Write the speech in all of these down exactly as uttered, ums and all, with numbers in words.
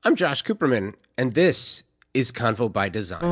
I'm Josh Cooperman, and this is Convo by Design.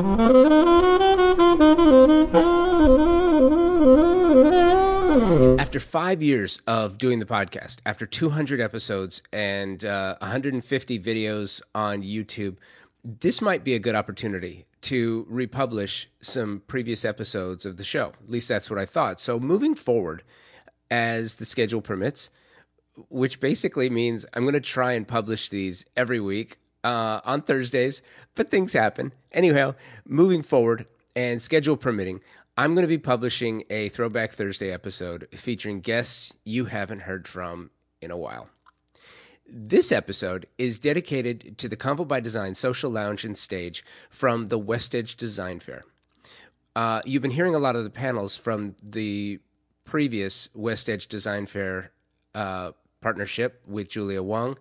After five years of doing the podcast, after two hundred episodes and uh, one hundred fifty videos on YouTube, this might be a good opportunity to republish some previous episodes of the show. At least that's what I thought. So moving forward, as the schedule permits, which basically means I'm going to try and publish these every week uh, on Thursdays, but things happen. Anyhow, moving forward and schedule permitting, I'm going to be publishing a Throwback Thursday episode featuring guests you haven't heard from in a while. This episode is dedicated to the Convo by Design social lounge and stage from the West Edge Design Fair. Uh, you've been hearing a lot of the panels from the previous West Edge Design Fair uh, partnership with Julia Wong.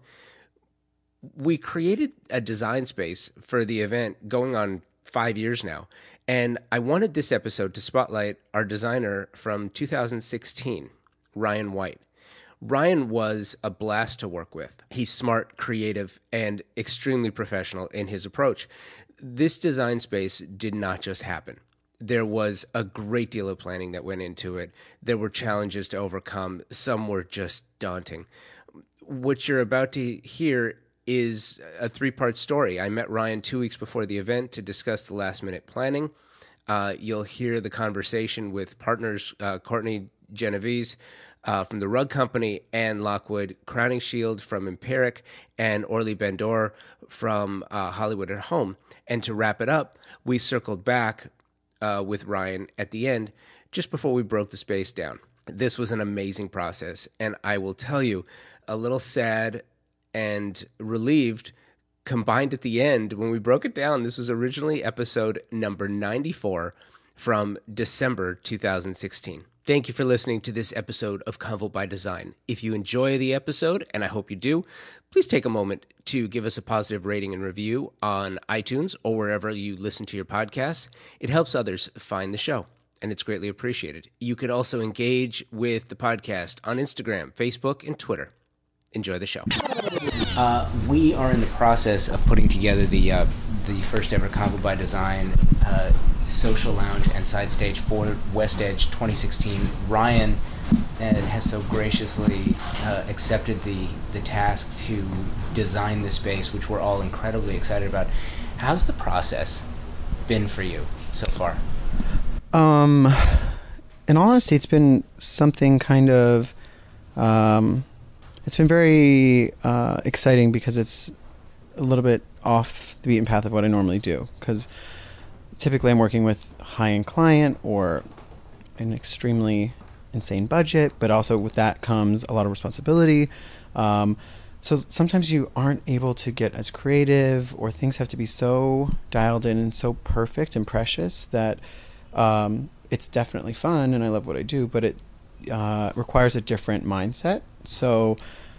We created a design space for the event going on five years now, and I wanted this episode to spotlight our designer from two thousand sixteen, Ryan White. Ryan was a blast to work with. He's smart, creative, and extremely professional in his approach. This design space did not just happen. There was a great deal of planning that went into it. There were challenges to overcome. Some were just daunting. What you're about to hear is a three-part story. I met Ryan two weeks before the event to discuss the last-minute planning. Uh, you'll hear the conversation with partners uh, Courtney Genovese uh, from the Rug Company, Anne Lockwood, Crowning Shield from Empiric, and Orly Bandor from uh, Hollywood at Home. And to wrap it up, we circled back uh, with Ryan at the end, just before we broke the space down. This was an amazing process, and I will tell you, a little sad and relieved combined at the end when we broke it down. This was originally episode number ninety-four from December two thousand sixteen. Thank you for listening to this episode of Convo by Design. If you enjoy the episode, and I hope you do, please take a moment to give us a positive rating and review on iTunes or wherever you listen to your podcasts. It helps others find the show, and it's greatly appreciated. You could also engage with the podcast on Instagram, Facebook, and Twitter. Enjoy the show. Uh, we are in the process of putting together the uh, the first ever Convo by Design uh, social lounge and side stage for West Edge twenty sixteen. Ryan uh, has so graciously uh, accepted the the task to design the space, which we're all incredibly excited about. How's the process been for you so far? Um, in all honesty, it's been something kind of. Um, It's been very uh, exciting because it's a little bit off the beaten path of what I normally do. Because typically I'm working with a high-end client or an extremely insane budget, but also with that comes a lot of responsibility. Um, so sometimes you aren't able to get as creative, or things have to be so dialed in and so perfect and precious that um, it's definitely fun and I love what I do, but it uh, requires a different mindset. So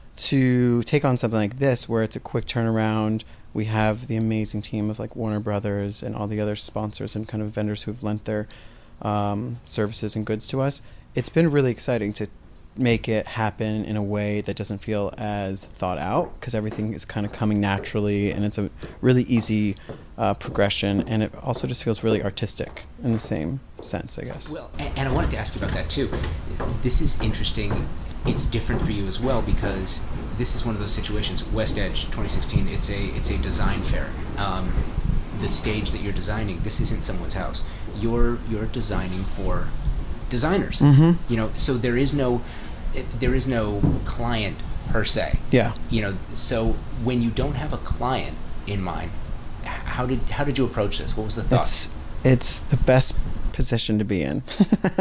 to take on something like this, where it's a quick turnaround, we have the amazing team of like Warner Brothers and all the other sponsors and kind of vendors who've lent their um, services and goods to us. It's been really exciting to make it happen in a way that doesn't feel as thought out, because everything is kind of coming naturally and it's a really easy uh, progression, and it also just feels really artistic in the same sense, I guess. Well, and, and I wanted to ask you about that too. This is interesting. It's different for you as well, because this is one of those situations. West Edge twenty sixteen. It's a it's a design fair. Um, the stage that you're designing, this isn't someone's house. You're you're designing for designers. Mm-hmm. You know, so there is no there is no client per se. Yeah. You know, so when you don't have a client in mind, how did how did you approach this? What was the thought? It's it's the best position to be in.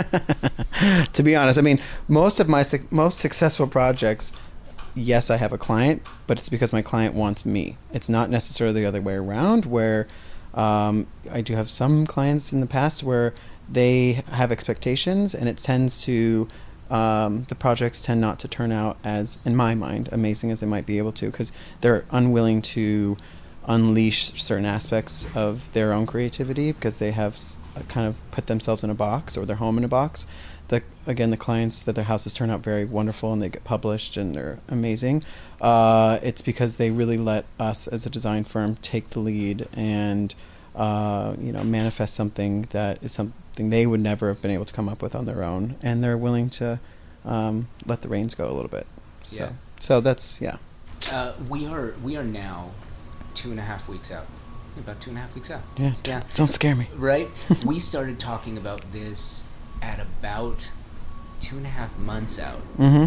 To be honest, I mean, most of my su- most successful projects, yes, I have a client, but it's because my client wants me. It's not necessarily the other way around, where um, I do have some clients in the past where they have expectations, and it tends to um, the projects tend not to turn out as, in my mind, amazing as they might be able to, because they're unwilling to unleash certain aspects of their own creativity because they have kind of put themselves in a box, or their home in a box, the again the clients that their houses turn out very wonderful and they get published and they're amazing, uh, it's because they really let us as a design firm take the lead and uh, you know manifest something that is something they would never have been able to come up with on their own, and they're willing to um, let the reins go a little bit. So Yeah. so that's yeah. Uh, we are we are now two and a half weeks out. About two and a half weeks out. Yeah. Yeah. Don't scare me. Right? We started talking about this at about two and a half months out. Mm-hmm.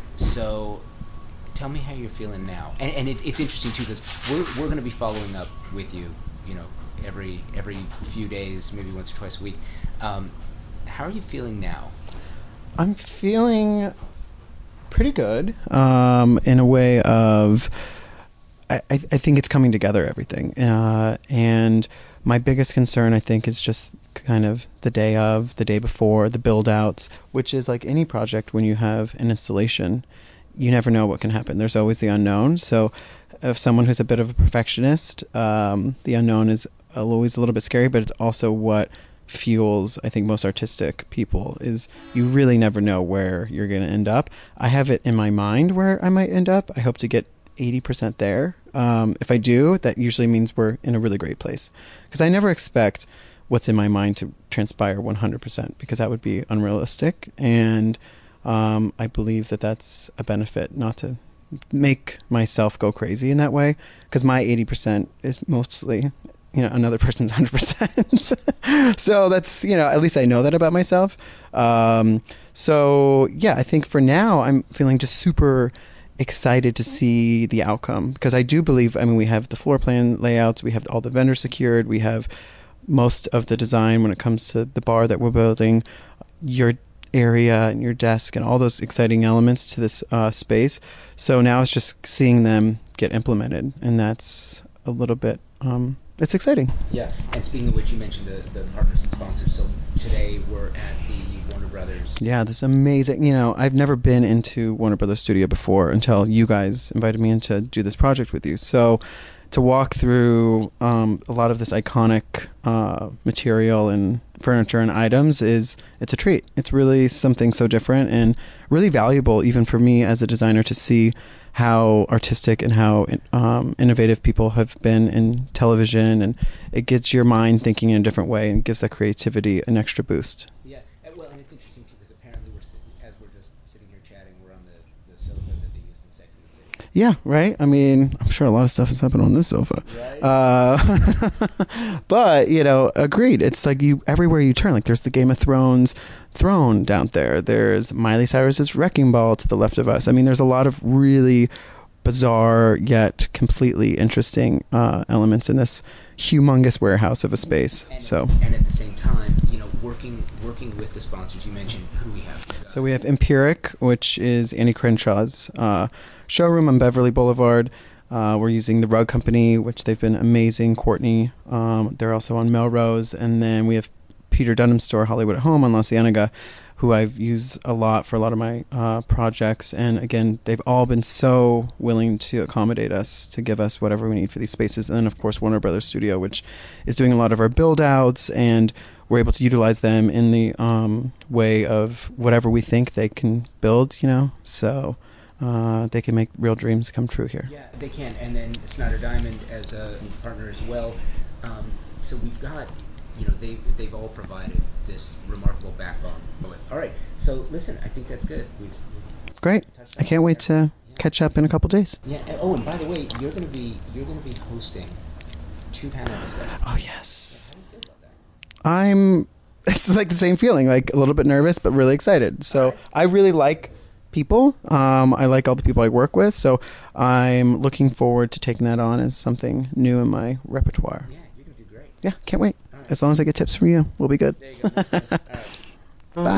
So tell me how you're feeling now. And, and it, it's interesting, too, because we're, we're going to be following up with you, you know, every every few days, maybe once or twice a week. Um, how are you feeling now? I'm feeling pretty good um, in a way of I, I I think it's coming together, everything. Uh, and my biggest concern, I think, is just kind of the day of, the day before, the build outs, which is like any project when you have an installation, you never know what can happen. There's always the unknown. So if someone who's a bit of a perfectionist, um, the unknown is always a little bit scary, but it's also what fuels, I think, most artistic people is you really never know where you're going to end up. I have it in my mind where I might end up. I hope to get eighty percent there. Um, if I do, that usually means we're in a really great place, because I never expect what's in my mind to transpire one hundred percent, because that would be unrealistic. And um, I believe that that's a benefit, not to make myself go crazy in that way, because my eighty percent is mostly, you know, another person's one hundred percent. So that's, you know, at least I know that about myself. Um, so yeah, I think for now I'm feeling just super excited to see the outcome, because I do believe, I mean, we have the floor plan layouts, we have all the vendors secured, we have most of the design when it comes to the bar that we're building, your area and your desk and all those exciting elements to this uh, space. So now it's just seeing them get implemented, and that's a little bit um, it's exciting. Yeah, and speaking of which, you mentioned the, the partners and sponsors. So today we're at the Warner Brothers. Yeah, this amazing, you know, I've never been into Warner Brothers Studio before until you guys invited me in to do this project with you. So to walk through um, a lot of this iconic uh, material and furniture and items is, it's a treat. It's really something so different and really valuable even for me as a designer to see how artistic and how um, innovative people have been in television, and it gets your mind thinking in a different way and gives that creativity an extra boost. Yeah, well, and it's interesting too because apparently we're sitting, as we're just sitting here chatting, we're on the, the sofa that they use in Sex and the City. Yeah, right. I mean, I'm sure a lot of stuff has happened on this sofa. Right. Uh, but you know, agreed. It's like you everywhere you turn. Like there's the Game of Thrones throne down there. There's Miley Cyrus's Wrecking Ball to the left of us. I mean, there's a lot of really bizarre yet completely interesting uh, elements in this humongous warehouse of a space. And, so, and at the same time, you know, working working with the sponsors, you mentioned who we have. so we have Empiric, which is Annie Crenshaw's uh, showroom on Beverly Boulevard. Uh, we're using the Rug Company, which they've been amazing. Courtney, um, they're also on Melrose, and then we have Peter Dunham's store, Hollywood at Home, on La Cienega, who I've used a lot for a lot of my uh, projects. And again, they've all been so willing to accommodate us, to give us whatever we need for these spaces. And then, of course, Warner Brothers Studio, which is doing a lot of our build-outs, and we're able to utilize them in the um, way of whatever we think they can build, you know. So uh, they can make real dreams come true here. Yeah, they can. And then Snyder Diamond as a partner as well. Um, so we've got... You know, they, they've all provided this remarkable backbone. All right, so listen, I think that's good. We've, we've Great. I can't wait to yeah. catch up in a couple days. Yeah. And, oh, and by the way, you're gonna be you're gonna be hosting two panel discussions. Oh, yes. Yeah, how do you feel about that? I'm, it's like the same feeling, like a little bit nervous, but really excited. So right. I really like people. Um, I like all the people I work with. So I'm looking forward to taking that on as something new in my repertoire. Yeah, you're gonna do great. Yeah, can't wait. As long as I get tips from you, we'll be good. There you go. All right.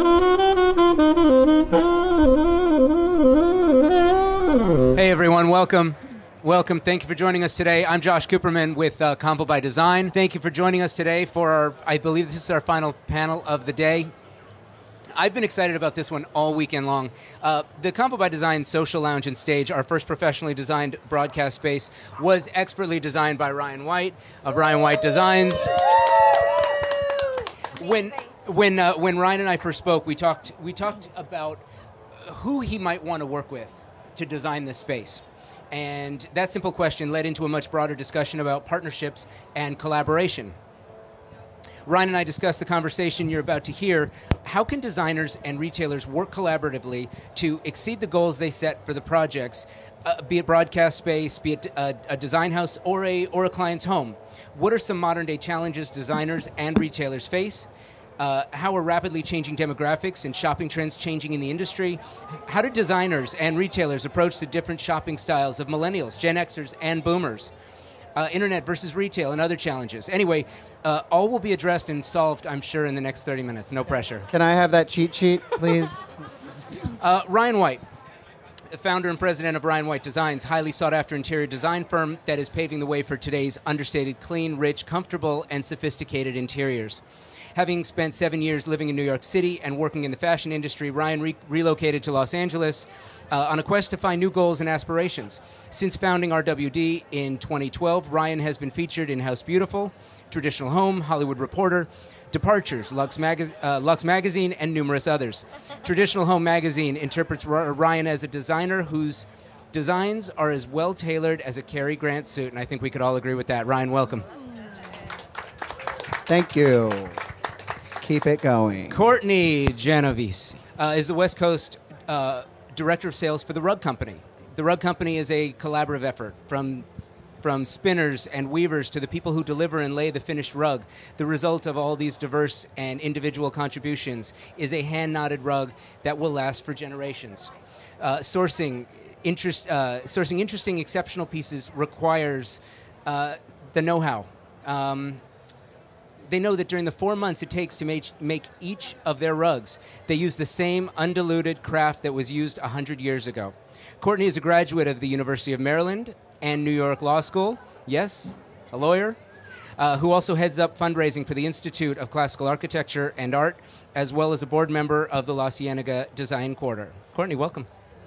Bye. Hey everyone, welcome. Welcome. Thank you for joining us today. I'm Josh Cooperman with uh, Convo by Design. Thank you for joining us today for our, I believe this is our final panel of the day. I've been excited about this one all weekend long. Uh, the Convo by Design Social Lounge and Stage, our first professionally designed broadcast space, was expertly designed by Ryan White of Ryan White Designs. When when uh, when Ryan and I first spoke, we talked we talked about who he might want to work with to design this space. And that simple question led into a much broader discussion about partnerships and collaboration. Ryan and I discussed the conversation you're about to hear. How can designers and retailers work collaboratively to exceed the goals they set for the projects, uh, be it broadcast space, be it a, a design house, or a, or a client's home? What are some modern-day challenges designers and retailers face? Uh, how are rapidly changing demographics and shopping trends changing in the industry? How do designers and retailers approach the different shopping styles of millennials, Gen Xers, and boomers? Uh, internet versus retail and other challenges. Anyway, uh, all will be addressed and solved, I'm sure, in the next thirty minutes. No pressure. Can I have that cheat sheet, please? uh, Ryan White, founder and president of Ryan White Designs, highly sought-after interior design firm that is paving the way for today's understated, clean, rich, comfortable, and sophisticated interiors. Having spent seven years living in New York City and working in the fashion industry, Ryan re- relocated to Los Angeles uh, on a quest to find new goals and aspirations. Since founding R W D in twenty twelve, Ryan has been featured in House Beautiful, Traditional Home, Hollywood Reporter, Departures, Lux, Mag- uh, Lux Magazine, and numerous others. Traditional Home Magazine interprets R- Ryan as a designer whose designs are as well-tailored as a Cary Grant suit, and I think we could all agree with that. Ryan, welcome. Thank you. Keep it going. Courtney Genovese uh, is the West Coast uh, Director of Sales for The Rug Company. The Rug Company is a collaborative effort from from spinners and weavers to the people who deliver and lay the finished rug. The result of all these diverse and individual contributions is a hand-knotted rug that will last for generations. Uh, sourcing, interest, uh, sourcing interesting, exceptional pieces requires uh, the know-how. Um, They know that during the four months it takes to make, make each of their rugs, they use the same undiluted craft that was used one hundred years ago. Courtney is a graduate of the University of Maryland and New York Law School. Yes, a lawyer, uh, who also heads up fundraising for the Institute of Classical Architecture and Art, as well as a board member of the La Cienega Design Quarter. Courtney, welcome.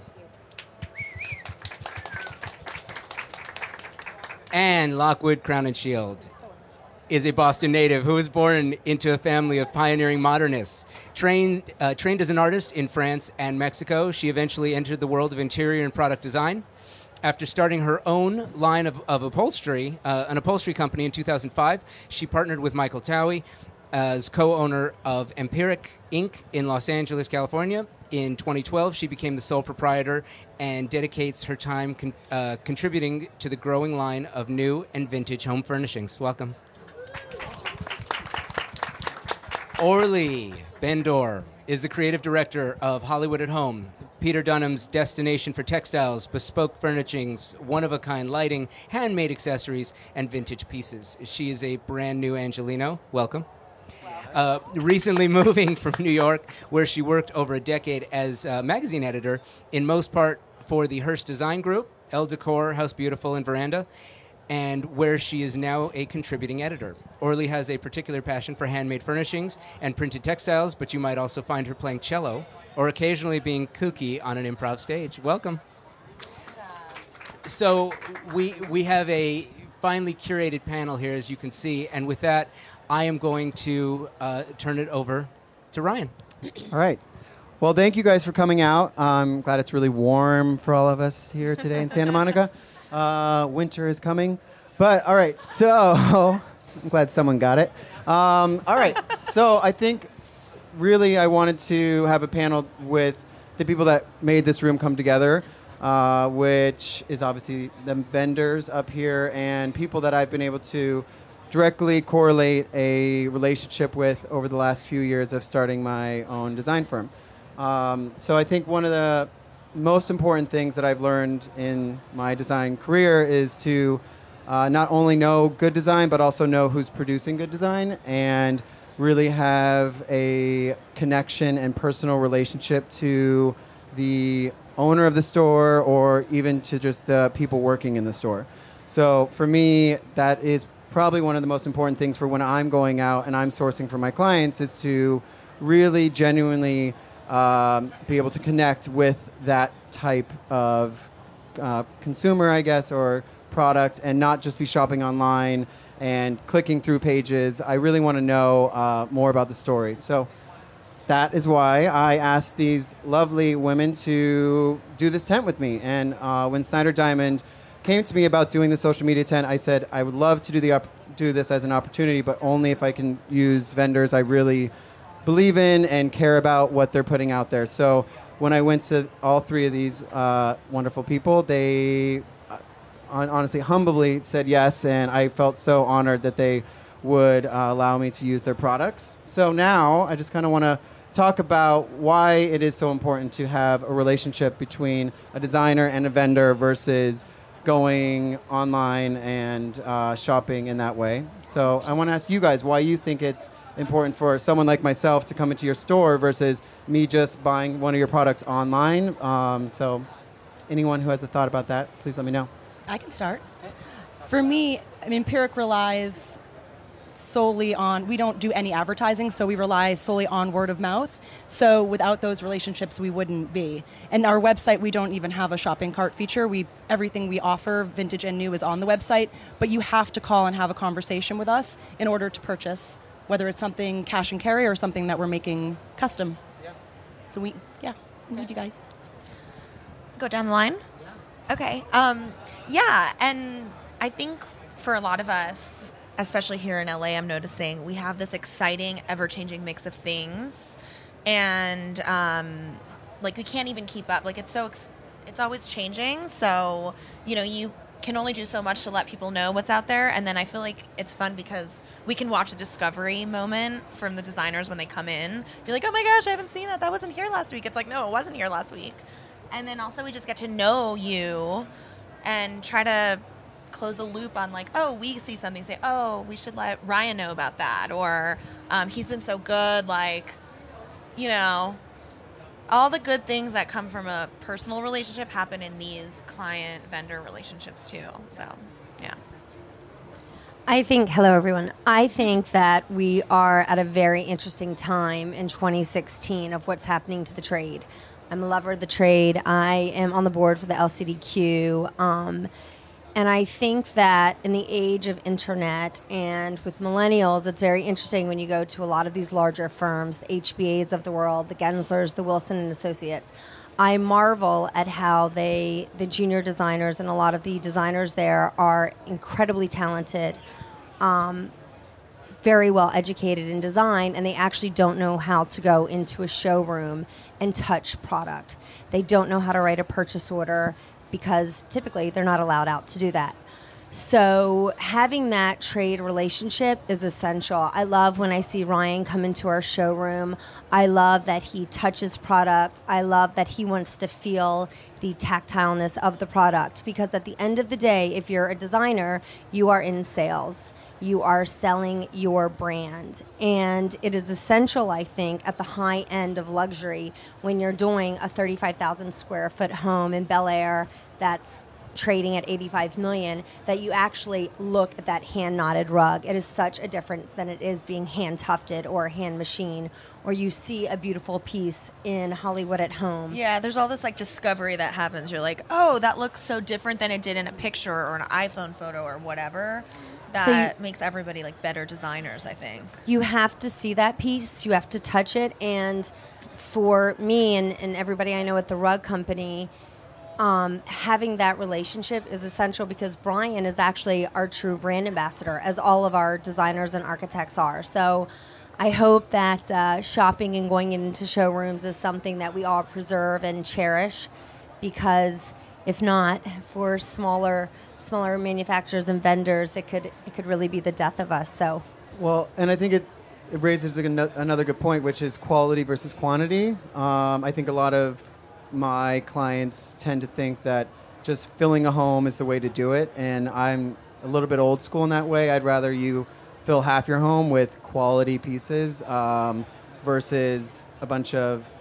And Lockwood Crown and Shield is a Boston native who was born into a family of pioneering modernists. Trained, uh, trained as an artist in France and Mexico, she eventually entered the world of interior and product design. After starting her own line of, of upholstery, uh, an upholstery company in two thousand five, she partnered with Michael Towie as co-owner of Empiric Incorporated in Los Angeles, California. In twenty twelve, she became the sole proprietor and dedicates her time con- uh, contributing to the growing line of new and vintage home furnishings. Welcome. Orly Bendor is the creative director of Hollywood at Home, Peter Dunham's destination for textiles, bespoke furnishings, one-of-a-kind lighting, handmade accessories, and vintage pieces. She is a brand new Angelino. Welcome. Uh, recently moving from New York, where she worked over a decade as a magazine editor, in most part for the Hearst Design Group, Elle Decor, House Beautiful, and Veranda, and where she is now a contributing editor. Orly has a particular passion for handmade furnishings and printed textiles, but you might also find her playing cello or occasionally being kooky on an improv stage. Welcome. So we we have a finely curated panel here, as you can see, and with that, I am going to uh, turn it over to Ryan. All right. Well, thank you guys for coming out. I'm glad it's really warm for all of us here today in Santa Monica. Uh, winter is coming. But, all right, so I'm glad someone got it. Um, all right, so I think really I wanted to have a panel with the people that made this room come together, uh, which is obviously the vendors up here and people that I've been able to directly correlate a relationship with over the last few years of starting my own design firm. Um, so I think one of the most important things that I've learned in my design career is to uh, not only know good design, but also know who's producing good design and really have a connection and personal relationship to the owner of the store or even to just the people working in the store. So for me, that is probably one of the most important things for when I'm going out and I'm sourcing for my clients is to really genuinely Um, be able to connect with that type of uh, consumer, I guess, or product, and not just be shopping online and clicking through pages. I really want to know uh, more about the story. So that is why I asked these lovely women to do this tent with me. And uh, when Snyder Diamond came to me about doing the social media tent, I said I would love to do the op- do this as an opportunity, but only if I can use vendors I really believe in and care about what they're putting out there. So when I went to all three of these uh, wonderful people, they uh, honestly, humbly said yes, and I felt so honored that they would uh, allow me to use their products. So now I just kind of want to talk about why it is so important to have a relationship between a designer and a vendor versus going online and uh, shopping in that way. So I want to ask you guys why you think it's important for someone like myself to come into your store versus me just buying one of your products online. Um, so anyone who has a thought about that, please let me know. I can start. For me, I mean, Empiric relies solely on, we don't do any advertising, so we rely solely on word of mouth. So without those relationships, we wouldn't be. And our website, we don't even have a shopping cart feature. We everything we offer, vintage and new, is on the website, but you have to call and have a conversation with us in order to purchase, whether it's something cash and carry or something that we're making custom. Yeah. So we, yeah, we need you guys. Go down the line? Yeah. Okay. Um, yeah, and I think for a lot of us, especially here in L A, I'm noticing we have this exciting, ever-changing mix of things, and um, like we can't even keep up. Like it's so, ex- it's always changing. So you know, you can only do so much to let people know what's out there, and then I feel like it's fun because we can watch a discovery moment from the designers when they come in. Be like, oh my gosh, I haven't seen that. That wasn't here last week. It's like, no, it wasn't here last week. And then also we just get to know you and try to close the loop on like, oh, we see something, say, oh, we should let Ryan know about that, or um, he's been so good, like, you know, all the good things that come from a personal relationship happen in these client-vendor relationships too. So, yeah. I think, hello everyone, I think that we are at a very interesting time in twenty sixteen of what's happening to the trade. I'm a lover of the trade. I am on the board for the L C D Q. Um, And I think that in the age of internet and with millennials, it's very interesting when you go to a lot of these larger firms, the H B As of the world, the Genslers, the Wilson and Associates. I marvel at how they, the junior designers and a lot of the designers there are incredibly talented, um, very well educated in design, and they actually don't know how to go into a showroom and touch product. They don't know how to write a purchase order, because typically they're not allowed out to do that. So having that trade relationship is essential. I love when I see Ryan come into our showroom. I love that he touches product. I love that he wants to feel the tactileness of the product, because at the end of the day, if you're a designer, you are in sales. You are selling your brand. And it is essential, I think, at the high end of luxury when you're doing a thirty-five thousand square foot home in Bel Air that's trading at eighty-five million, that you actually look at that hand knotted rug. It is such a difference than it is being hand tufted or hand machine, or you see a beautiful piece in Hollywood at Home. Yeah, there's all this like discovery that happens. You're like, oh, that looks so different than it did in a picture or an iPhone photo or whatever. That so you, makes everybody like better designers, I think. You have to see that piece. You have to touch it. And for me and, and everybody I know at the rug company, um, having that relationship is essential, because Brian is actually our true brand ambassador, as all of our designers and architects are. So I hope that uh, shopping and going into showrooms is something that we all preserve and cherish, because if not, for smaller smaller manufacturers and vendors, it could it could really be the death of us. So, well, and I think it, it raises another good point, which is quality versus quantity. Um, I think a lot of my clients tend to think that just filling a home is the way to do it, and I'm a little bit old school in that way. I'd rather you fill half your home with quality pieces um, versus a bunch of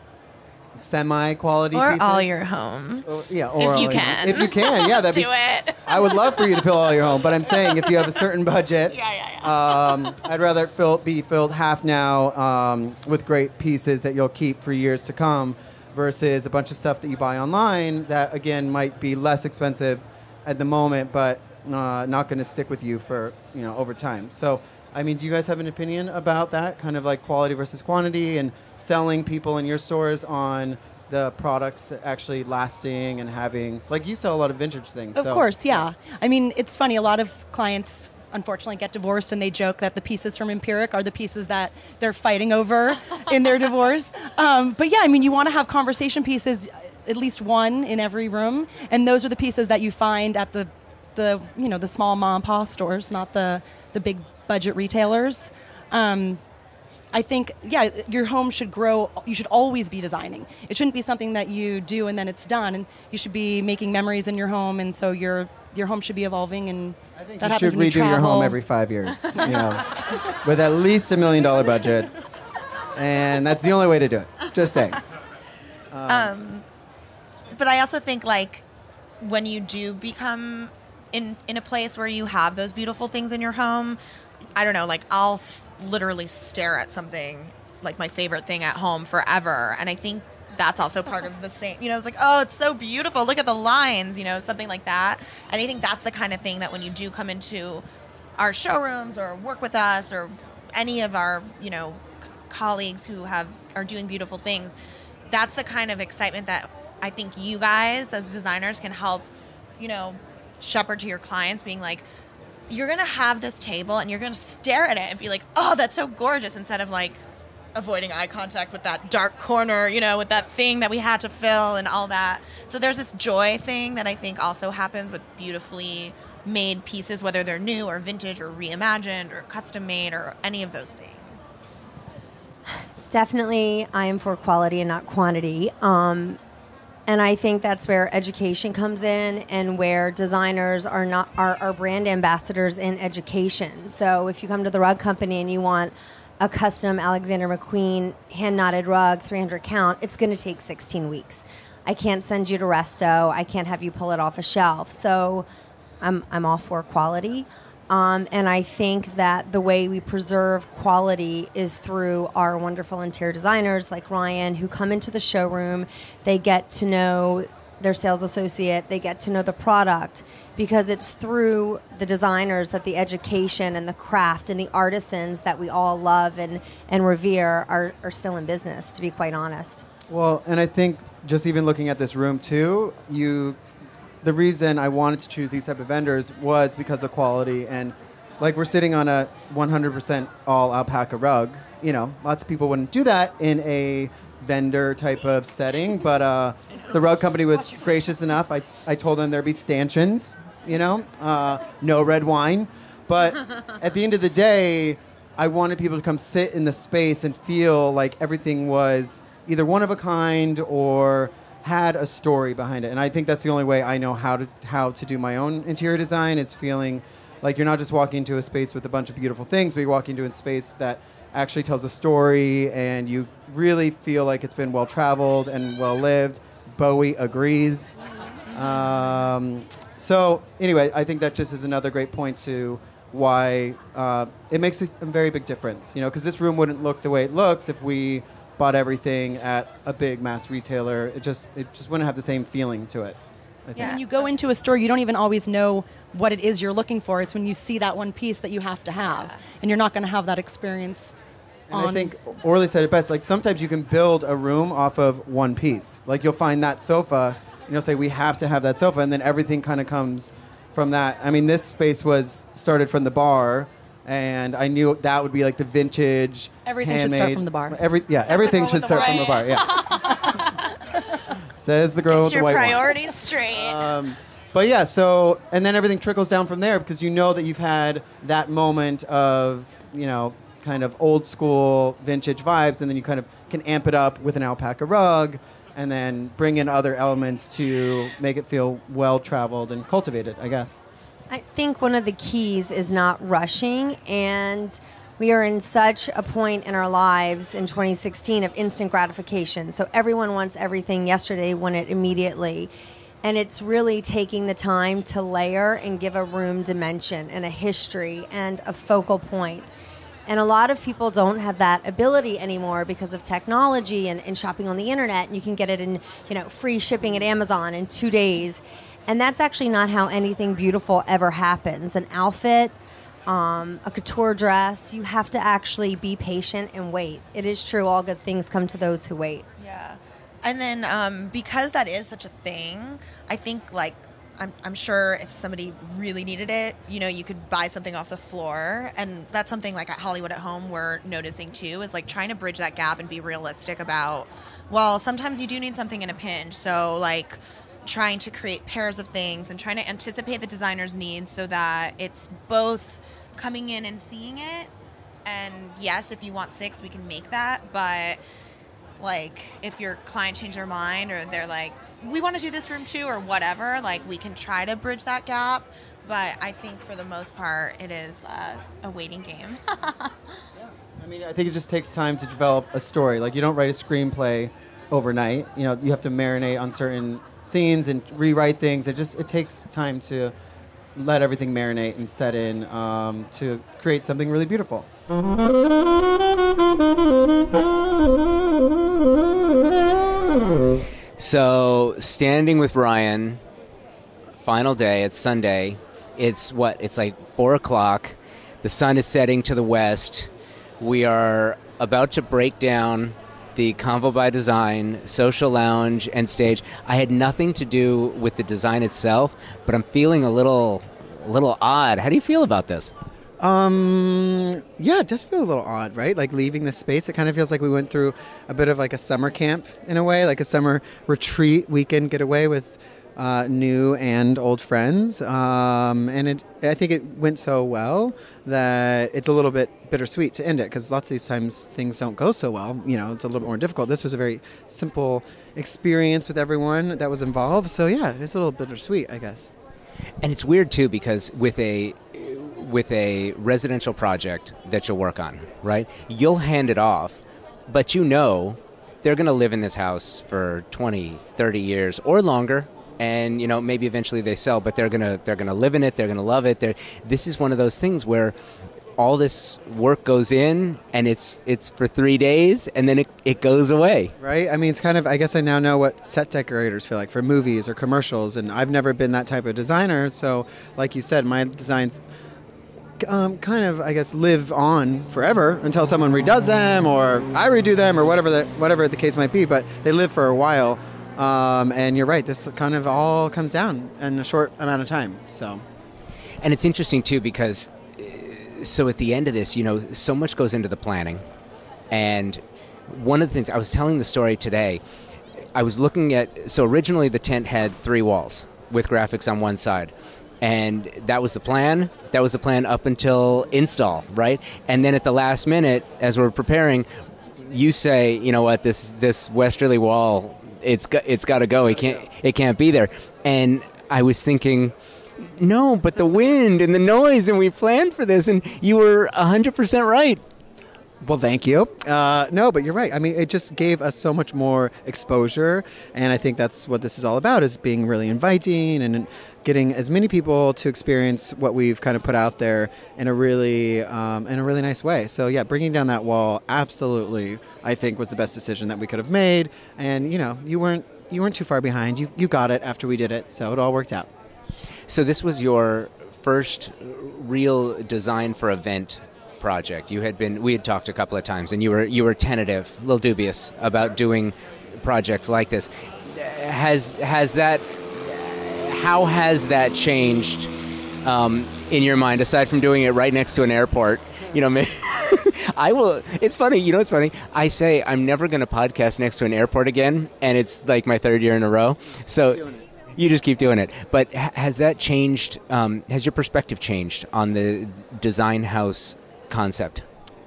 semi-quality or pieces. all your home. Or, yeah, or if you all can. Your, if you can, yeah, that'd do be, it. I would love for you to fill all your home, but I'm saying if you have a certain budget, yeah, yeah, yeah. Um, I'd rather it fill, be filled half now um, with great pieces that you'll keep for years to come, versus a bunch of stuff that you buy online that again might be less expensive at the moment, but uh, not going to stick with you for, you know, over time. So, I mean, do you guys have an opinion about that, kind of like quality versus quantity, and selling people in your stores on the products actually lasting and having, like, you sell a lot of vintage things. Of so. course, yeah. I mean, it's funny. A lot of clients unfortunately get divorced, and they joke that the pieces from Empiric are the pieces that they're fighting over in their divorce. Um, but yeah, I mean, you want to have conversation pieces, at least one in every room, and those are the pieces that you find at the, the you know, the small mom and pop stores, not the the big budget retailers. Um, I think, yeah, your home should grow. You should always be designing. It shouldn't be something that you do and then it's done. And you should be making memories in your home, and so your your home should be evolving. And I think that you should happens when you redo your travel. home every five years, you know, with at least a million dollar budget, and that's the only way to do it. Just saying. Um, but I also think, like, when you do become in in a place where you have those beautiful things in your home, I don't know, like, I'll s- literally stare at something, like my favorite thing at home, forever. And I think that's also part of the same, you know, it's like, oh, it's so beautiful. Look at the lines, you know, something like that. And I think that's the kind of thing that when you do come into our showrooms or work with us or any of our, you know, c- colleagues who have are doing beautiful things, that's the kind of excitement that I think you guys as designers can help, you know, shepherd to your clients, being like, you're going to have this table and you're going to stare at it and be like, oh, that's so gorgeous, instead of like avoiding eye contact with that dark corner, you know, with that thing that we had to fill and all that. So there's this joy thing that I think also happens with beautifully made pieces, whether they're new or vintage or reimagined or custom made or any of those things. Definitely, I am for quality and not quantity. Um, and I think that's where education comes in, and where designers are not are, are brand ambassadors in education. So if you come to the rug company and you want a custom Alexander McQueen hand knotted rug, three hundred count, it's going to take sixteen weeks. I can't send you to Resto. I can't have you pull it off a shelf. So I'm I'm all for quality. Um, and I think that the way we preserve quality is through our wonderful interior designers like Ryan, who come into the showroom. They get to know their sales associate. They get to know the product, because it's through the designers that the education and the craft and the artisans that we all love and, and revere are, are still in business, to be quite honest. Well, and I think just even looking at this room too, you, the reason I wanted to choose these type of vendors was because of quality. And like, we're sitting on a one hundred percent all alpaca rug. You know, lots of people wouldn't do that in a vendor type of setting, but uh, the rug company was gracious enough. I, I told them there'd be stanchions, you know, uh, no red wine. But at the end of the day, I wanted people to come sit in the space and feel like everything was either one of a kind or had a story behind it. And I think that's the only way I know how to how to do my own interior design, is feeling like you're not just walking into a space with a bunch of beautiful things, but you're walking into a space that actually tells a story, and you really feel like it's been well traveled and well lived. Bowie agrees. Um, so anyway, I think that just is another great point to why uh, it makes a, a very big difference. You know, because this room wouldn't look the way it looks if we bought everything at a big mass retailer. It just it just wouldn't have the same feeling to it, I think. Yeah. When you go into a store, you don't even always know what it is you're looking for. It's when you see that one piece that you have to have, and you're not going to have that experience. And on I think Orly said it best. Like, sometimes you can build a room off of one piece. Like, you'll find that sofa, and you'll say, we have to have that sofa, and then everything kind of comes from that. I mean, this space was started from the bar, and I knew that would be like the vintage, Everything should handmade, start from the bar. Every yeah, everything should start from the bar. Yeah. Says the girl Get with the your white wine. priorities straight. Um, but yeah, so, and then everything trickles down from there, because you know that you've had that moment of, you know, kind of old school vintage vibes, and then you kind of can amp it up with an alpaca rug, and then bring in other elements to make it feel well traveled and cultivated, I guess. I think one of the keys is not rushing, and we are in such a point in our lives in twenty sixteen of instant gratification. So everyone wants everything yesterday, want it immediately. And it's really taking the time to layer and give a room dimension and a history and a focal point. And a lot of people don't have that ability anymore because of technology and, and shopping on the internet. And you can get it in, you know, free shipping at Amazon in two days. And that's actually not how anything beautiful ever happens. An outfit, um, a couture dress, you have to actually be patient and wait. It is true, all good things come to those who wait. Yeah. And then um, because that is such a thing, I think like I'm, I'm sure if somebody really needed it, you know, you could buy something off the floor. And that's something like at Hollywood at Home we're noticing too, is like trying to bridge that gap and be realistic about, well, sometimes you do need something in a pinch. So like trying to create pairs of things and trying to anticipate the designer's needs so that it's both coming in and seeing it. And yes, if you want six, we can make that. But like if your client changed their mind or they're like, we want to do this room too or whatever, like we can try to bridge that gap. But I think for the most part, it is uh, a waiting game. I mean, I think it just takes time to develop a story. Like, you don't write a screenplay overnight. You know, you have to marinate on certain scenes and rewrite things. It just, it takes time to let everything marinate and set in um, to create something really beautiful. So, Standing with Ryan, final day, it's Sunday. It's what? It's like four o'clock. The sun is setting to the west. We are about to break down the Convo by Design, social lounge, and stage. I had nothing to do with the design itself, but I'm feeling a little, a little odd. How do you feel about this? Um, yeah, it does feel a little odd, right? Like leaving the space. It kind of feels like we went through a bit of like a summer camp in a way, like a summer retreat weekend getaway with uh, new and old friends. Um, and it, I think it went so well that it's a little bit bittersweet to end it, because lots of these times things don't go so well. You know, it's a little bit more difficult. This was a very simple experience with everyone that was involved. So yeah, it's a little bittersweet, I guess. And it's weird too, because with a with a residential project that you'll work on, right? You'll hand it off, but you know they're going to live in this house for twenty, thirty years or longer, and you know maybe eventually they sell, but they're going to they're going to live in it, they're going to love it. They're, this is one of those things where all this work goes in and it's it's for three days and then it, it goes away. Right? I mean, it's kind of, I guess I now know what set decorators feel like for movies or commercials, and I've never been that type of designer, so like you said, my designs Um, kind of, I guess, live on forever until someone redoes them or I redo them or whatever the, whatever the case might be, but they live for a while. Um, and you're right, this kind of all comes down in a short amount of time. So, and it's interesting too, because uh, so at the end of this, you know, so much goes into the planning. And one of the things, I was telling the story today, I was looking at, so originally the tent had three walls with graphics on one side. And that was the plan. That was the plan up until install, right? And then at the last minute, as we're preparing, you say, you know what, this this westerly wall, it's got, it's got to go. It can't it can't be there. And I was thinking, no, but the wind and the noise, and we planned for this, and you were one hundred percent right. well, thank you. Uh, no, but you're right. I mean, it just gave us so much more exposure, and I think that's what this is all about, is being really inviting and getting as many people to experience what we've kind of put out there in a really um, in a really nice way. So yeah, bringing down that wall, absolutely, I think was the best decision that we could have made. And you know, you weren't you weren't too far behind. You you got it after we did it, so it all worked out. So this was your first real design for event project. You had been we had talked a couple of times, and you were you were tentative, a little dubious about doing projects like this. Has has that How has that changed um, in your mind, aside from doing it right next to an airport? You know, I will. It's funny. You know, it's funny. I say I'm never going to podcast next to an airport again, and it's like my third year in a row. So you just keep doing it. But has that changed? Um, has your perspective changed on the design house concept?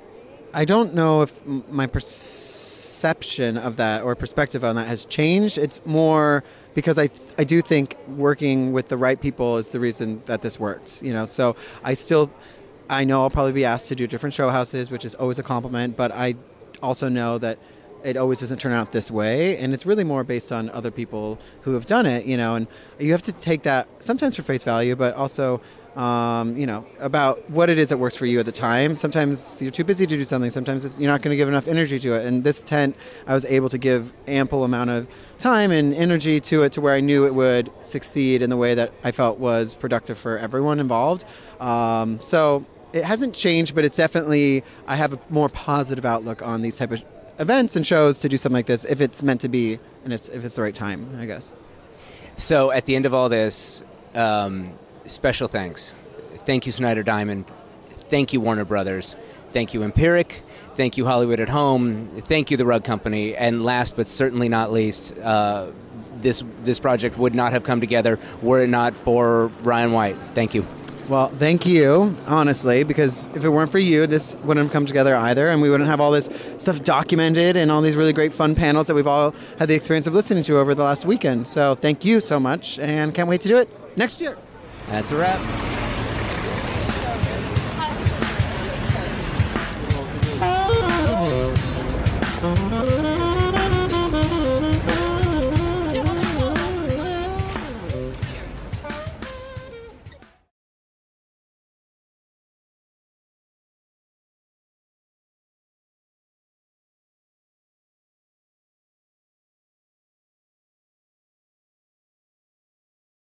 I don't know if my perception of that or perspective on that has changed. It's more because I I do think working with the right people is the reason that this works. You know, so I still I know I'll probably be asked to do different show houses, which is always a compliment. But I also know that it always doesn't turn out this way, and it's really more based on other people who have done it. You know, and you have to take that sometimes for face value, but also um, you know, about what it is that works for you at the time. Sometimes you're too busy to do something. Sometimes it's, you're not going to give enough energy to it. And this tent, I was able to give ample amount of time and energy to it to where I knew it would succeed in the way that I felt was productive for everyone involved. Um, so it hasn't changed, but it's definitely, I have a more positive outlook on these type of events and shows to do something like this if it's meant to be and it's, if it's the right time, I guess. So at the end of all this, um, special thanks. Thank you, Snyder Diamond. Thank you, Warner Brothers. Thank you, Empiric. Thank you, Hollywood at Home. Thank you, The Rug Company. And last but certainly not least, uh, this this project would not have come together were it not for Ryan White. Thank you. Well, thank you, honestly, because if it weren't for you, this wouldn't have come together either, and we wouldn't have all this stuff documented and all these really great fun panels that we've all had the experience of listening to over the last weekend. So thank you so much, and can't wait to do it next year. That's a wrap. Oh.